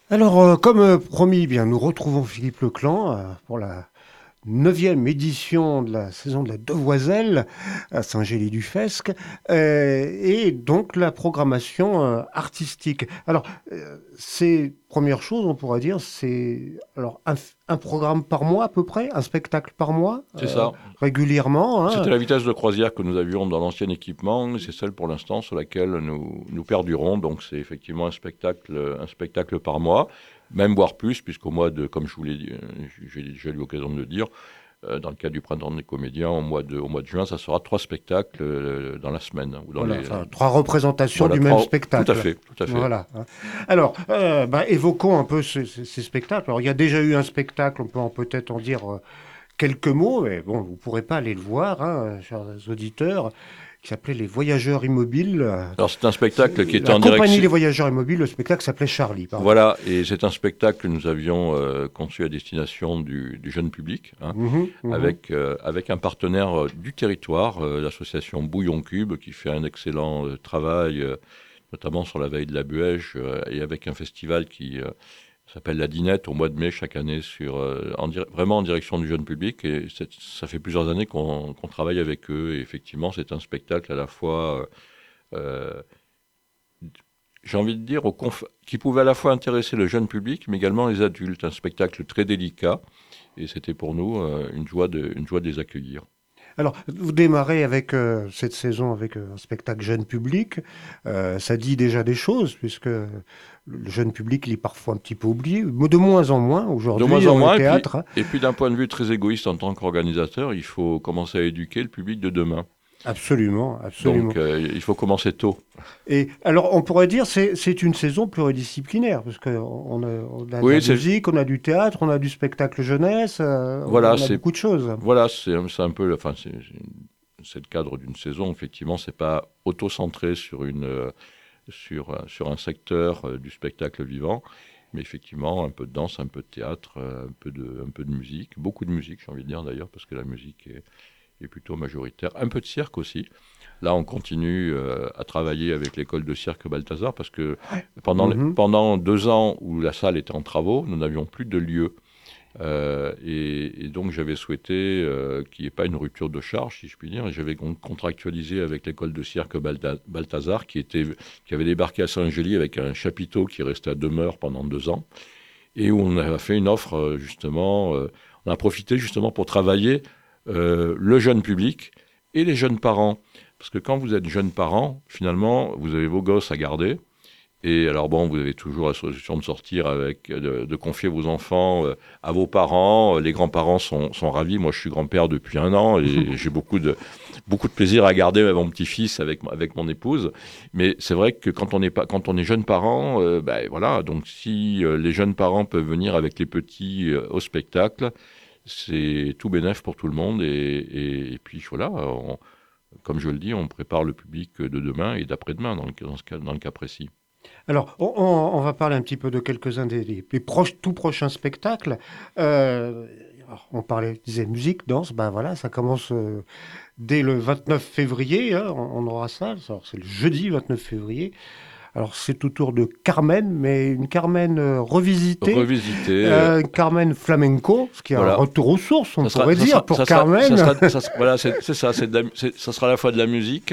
Alors, comme promis, eh bien, nous retrouvons Philippe Leclan pour la neuvième édition de la saison de la Devoiselle à Saint-Gély-du-Fesque, et donc la programmation artistique. Alors, c'est première chose, on pourrait dire, c'est alors un programme par mois à peu près, un spectacle par mois, C'est ça. régulièrement, hein. C'était la vitesse de croisière que nous avions dans l'ancien équipement. C'est celle pour l'instant sur laquelle nous perdurons. Donc c'est effectivement un spectacle par mois, même voire plus, puisqu'au mois de, comme je vous l'ai dit, j'ai déjà eu l'occasion de le dire, dans le cadre du printemps des comédiens, au mois de juin, ça sera 3 spectacles dans la semaine, ou dans Voilà, les, enfin, trois représentations voilà, du même tout à spectacle. fait, tout à fait. Voilà, hein. Alors, évoquons un peu ces spectacles. Alors, il y a déjà eu un spectacle, on peut peut-être en dire quelques mots, mais bon, vous ne pourrez pas aller le voir, hein, chers auditeurs, qui s'appelait Les Voyageurs Immobiles. Alors c'est un spectacle qui était La en compagnie direction. Les Voyageurs Immobiles, le spectacle s'appelait Charlie, pardon. Voilà, et c'est un spectacle que nous avions conçu à destination du jeune public, hein, Mhm, mhm. avec un partenaire du territoire, l'association Bouillon Cube, qui fait un excellent travail, notamment sur la veille de la Buège, et avec un festival qui s'appelle La Dinette au mois de mai chaque année, vraiment en direction du jeune public. Et ça fait plusieurs années qu'on travaille avec eux. Et effectivement, c'est un spectacle à la fois euh, j'ai envie de dire, qui pouvait à la fois intéresser le jeune public, mais également les adultes. Un spectacle très délicat, et c'était pour nous une joie de les accueillir. Alors, vous démarrez avec cette saison avec un spectacle jeune public. Ça dit déjà des choses, puisque le jeune public, il est parfois un petit peu oublié, mais de moins en moins De aujourd'hui moins en dans le moins, théâtre, hein. et puis d'un point de vue très égoïste en tant qu'organisateur, il faut commencer à éduquer le public de demain. Absolument, Donc absolument. il faut commencer tôt. Et alors, on pourrait dire c'est une saison pluridisciplinaire, parce on a de la Oui, c'est musique, on a du théâtre, on a du spectacle jeunesse, voilà, on a beaucoup de choses. c'est un peu, enfin c'est le cadre d'une saison. Effectivement, c'est pas auto-centré sur un secteur du spectacle vivant. Mais effectivement, un peu de danse, un peu de théâtre, un peu de musique, beaucoup de musique, j'ai envie de dire d'ailleurs, parce que la musique est plutôt majoritaire. Un peu de cirque aussi. Là, on continue à travailler avec l'école de cirque Balthazar, parce que Mhm. pendant 2 ans où la salle était en travaux, nous n'avions plus de lieu. Et donc j'avais souhaité qu'il n'y ait pas une rupture de charge, si je puis dire, et j'avais contractualisé avec l'école de cirque Balthazar, qui avait débarqué à Saint-Gély avec un chapiteau qui restait à demeure pendant 2 ans, et où on a fait une offre justement, on a profité justement pour travailler le jeune public et les jeunes parents. Parce que quand vous êtes jeune parent, finalement, vous avez vos gosses à garder, et alors bon, vous avez toujours la solution de sortir de confier vos enfants à vos parents. Les grands-parents sont ravis. Moi, je suis grand-père depuis 1 an et j'ai beaucoup de plaisir à garder mon petit-fils avec mon épouse. Mais c'est vrai que quand on est jeune parent, ben voilà. Donc si les jeunes parents peuvent venir avec les petits au spectacle, c'est tout bénef pour tout le monde. Et puis voilà, comme je le dis, on prépare le public de demain et d'après-demain dans le cas précis. Alors, on va parler un petit peu de quelques-uns des tout prochains spectacles. Alors, on parlait, disait musique, danse, ben voilà, ça commence dès le 29 février, hein, on aura ça. Alors, c'est le jeudi 29 février. Alors, c'est autour de Carmen, mais une Carmen revisitée, Revisiter. une Carmen flamenco, ce qui est un Voilà. retour aux sources, on pourrait dire, pour Carmen. Voilà, c'est ça. Ça sera à la fois de la musique,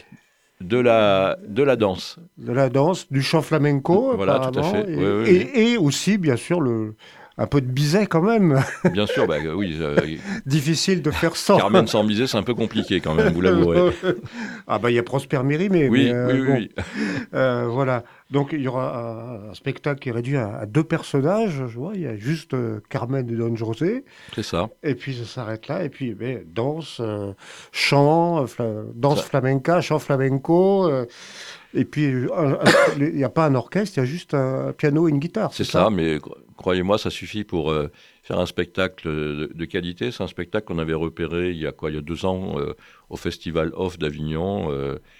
de la danse. De la danse, du chant flamenco, Voilà, tout à apparemment, fait. Oui, oui, oui. et aussi, bien sûr, un peu de bizet quand même. Bien sûr, bah, oui. Difficile de faire sans. Carmen sans miser, c'est un peu compliqué quand même, vous l'avouerez. Ah bah il y a Prosper Mérimée, mais Oui, oui, oui, bon, oui. voilà. Donc il y aura un spectacle qui est réduit à deux personnages, je vois. Il y a juste Carmen et Don José, C'est ça. et puis ça s'arrête là. Et puis danse, chant, danse Ça, flamenca, chant flamenco. Et puis il n'y a pas un orchestre, il y a juste un piano et une guitare, c'est c'est ça, ça? mais croyez-moi, ça suffit pour faire un spectacle de qualité. C'est un spectacle qu'on avait repéré il y a 2 ans au Festival Off d'Avignon.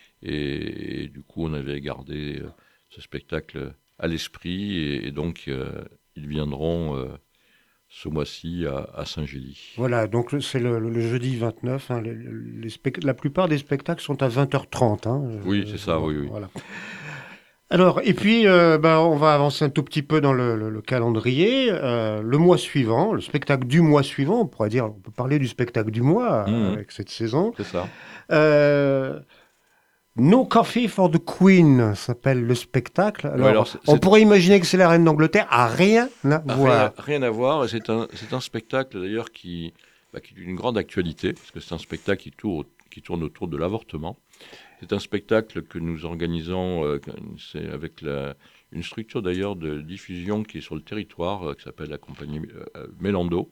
Et du coup, on avait gardé ce spectacle à l'esprit. Et donc, ils viendront ce mois-ci à Saint-Gély. Voilà, donc c'est le jeudi 29, hein, la plupart des spectacles sont à 20h30, hein, Oui, c'est ça, oui, oui. voilà. Alors, et puis, on va avancer un tout petit peu dans le calendrier. Le mois suivant, le spectacle du mois suivant, on peut parler du spectacle du mois Mhm, avec cette saison. c'est ça. Euh, No Coffee for the Queen s'appelle le spectacle. Ouais, Alors, alors on pourrait imaginer que c'est la reine d'Angleterre, a rien à rien, voir. rien à voir. Et c'est un spectacle d'ailleurs qui est d'une grande actualité, parce que c'est un spectacle qui tourne autour de l'avortement. C'est un spectacle que nous organisons c'est avec une structure d'ailleurs de diffusion qui est sur le territoire, qui s'appelle la compagnie Mélando.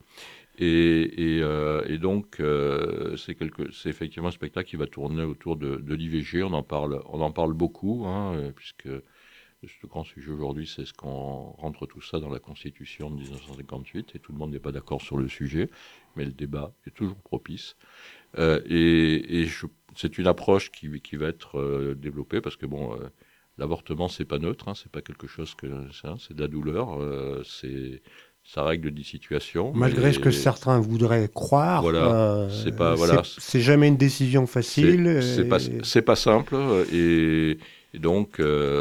Et donc, c'est effectivement un spectacle qui va tourner autour de l'IVG. On en parle beaucoup, hein, puisque le grand sujet aujourd'hui, c'est ce qu'on rentre tout ça dans la Constitution de 1958, et tout le monde n'est pas d'accord sur le sujet, mais le débat est toujours propice. C'est une approche qui va être développée parce que l'avortement c'est pas neutre, hein, c'est pas quelque chose que c'est de la douleur, ça règle des situations, Malgré ce que mais certains voudraient croire, voilà, c'est pas voilà, c'est jamais une décision facile. c'est pas simple et donc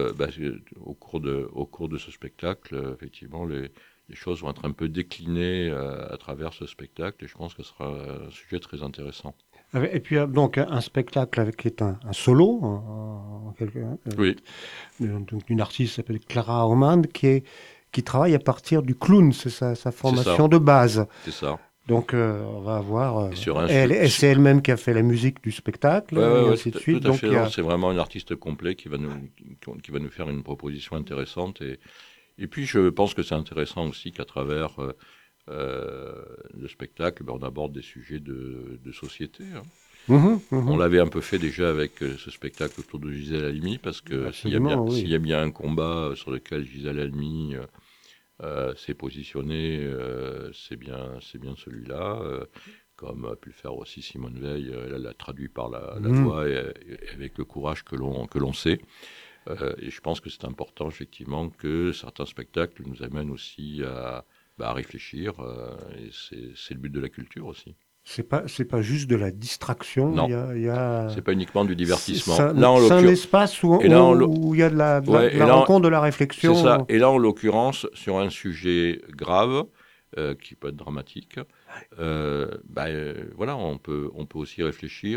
au cours de ce spectacle, effectivement les choses vont être un peu déclinées à travers ce spectacle et je pense que ce sera un sujet très intéressant. Et puis, donc, un spectacle qui est un solo, Oui, donc, d'une artiste qui s'appelle Clara Ormand, qui travaille à partir du clown, c'est sa c'est ça, formation de base. c'est ça. Donc, on va avoir. Et sur un C'est elle-même qui a fait la musique du spectacle, ouais, ouais, et ouais, ainsi de tout suite. à Donc, fait. Non, c'est vraiment un artiste complet qui va nous faire une proposition intéressante. Et puis, je pense que c'est intéressant aussi qu'à travers le spectacle, on aborde des sujets de société. Hein. mhm, mhm. On l'avait un peu fait déjà avec ce spectacle autour de Gisèle Halimi, parce que Absolument, s'il oui. y a bien un combat sur lequel Gisèle Halimi s'est positionnée, c'est bien celui-là. Comme a pu le faire aussi Simone Veil, elle l'a traduit par la Mhm. voix et avec le courage que l'on sait. Et je pense que c'est important effectivement que certains spectacles nous amènent aussi à réfléchir. Et c'est le but de la culture aussi. C'est pas juste de la distraction. Non, Il y a... c'est pas uniquement du divertissement. Là, en C'est un l'occurrence, espace et là, en l'oc- où il y a ouais, de et la là, rencontre, de la c'est ça. réflexion. Et là, en l'occurrence, sur un sujet grave qui peut être dramatique, voilà, on peut aussi réfléchir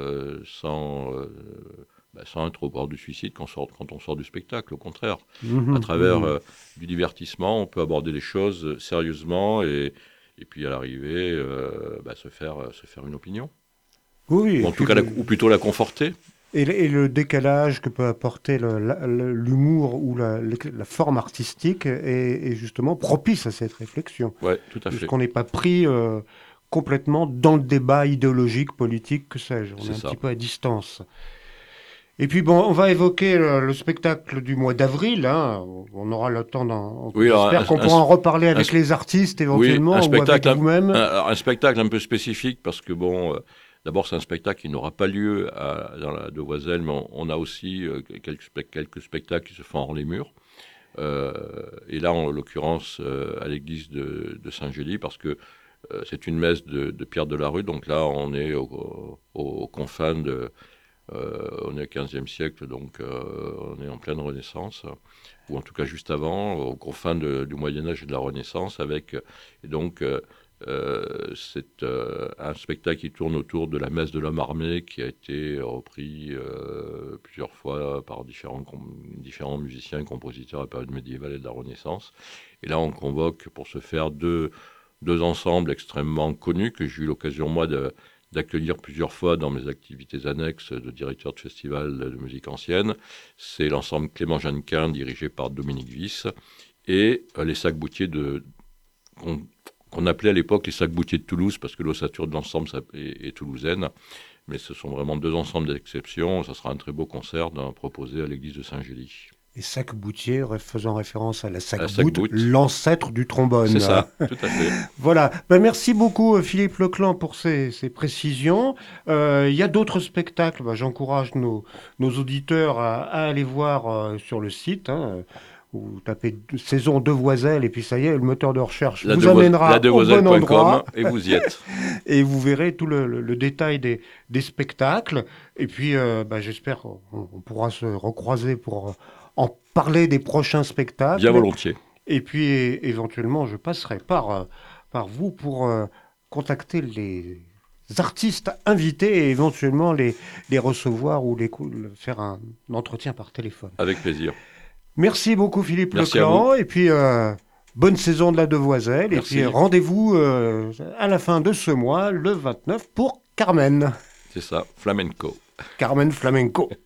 sans être au bord du suicide quand on sort du spectacle. Au contraire, à Mhm, travers mhm. du divertissement, on peut aborder les choses sérieusement et puis à l'arrivée, se faire une opinion. Oui, oui, Ou et en tout puis cas, ou plutôt la conforter. et le décalage que peut apporter l'humour ou la forme artistique est justement propice à cette réflexion, Ouais, tout à fait. puisqu'on n'est pas pris complètement dans le débat idéologique, politique, que sais-je. On est C'est un petit ça. peu à distance. Et puis bon, on va évoquer le spectacle du mois d'avril. Hein. On aura le temps Oui, alors, j'espère qu'on pourra en reparler un avec les artistes oui, éventuellement ou avec vous-même. un spectacle un peu spécifique parce que d'abord c'est un spectacle qui n'aura pas lieu dans la Devoiselle, mais on a aussi quelques spectacles qui se font hors les murs. Et là, en l'occurrence, à l'église de Saint-Gély, parce que c'est une messe de Pierre de la Rue, donc là on est aux confins on est au XVe siècle, donc on est en pleine Renaissance, ou en tout cas juste avant, aux confins du Moyen Âge et de la Renaissance, et donc c'est un spectacle qui tourne autour de la messe de l'homme armé, qui a été repris plusieurs fois par différents musiciens et compositeurs à la période médiévale et de la Renaissance. Et là, on convoque pour se faire deux ensembles extrêmement connus que j'ai eu l'occasion, moi, d'accueillir plusieurs fois dans mes activités annexes de directeur de festival de musique ancienne. C'est l'ensemble Clément Jeannequin, dirigé par Dominique Wyss, et les Sacs-Boutiers qu'on appelait à l'époque les Sacs-Boutiers de Toulouse, parce que l'ossature de l'ensemble est toulousaine. Mais ce sont vraiment deux ensembles d'exception. Ça sera un très beau concert proposé à l'église de Saint-Gély. Et sac-boutier, faisant référence à la À la sac-boute, Sac-Bout, l'ancêtre du trombone. c'est ça, tout à fait. Voilà. Ben, merci beaucoup Philippe Leclan pour ces précisions. Il y a d'autres spectacles. Ben, j'encourage nos auditeurs à aller voir sur le site. Hein. Vous tapez saison Devoiselle et puis ça y est, le moteur de recherche vous amènera au bon Ladevoiselle.com endroit et vous y êtes. et vous verrez tout le détail des spectacles. Et puis j'espère qu'on pourra se recroiser pour en parler des prochains spectacles. Bien volontiers. Et puis éventuellement, je passerai par vous pour contacter les artistes invités et éventuellement les recevoir ou faire un entretien par téléphone. Avec plaisir. Merci beaucoup Philippe Merci Leclan. Et puis bonne saison de la Devoiselle. Merci. Et puis rendez-vous à la fin de ce mois, le 29, pour Carmen. C'est ça, flamenco. Carmen Flamenco.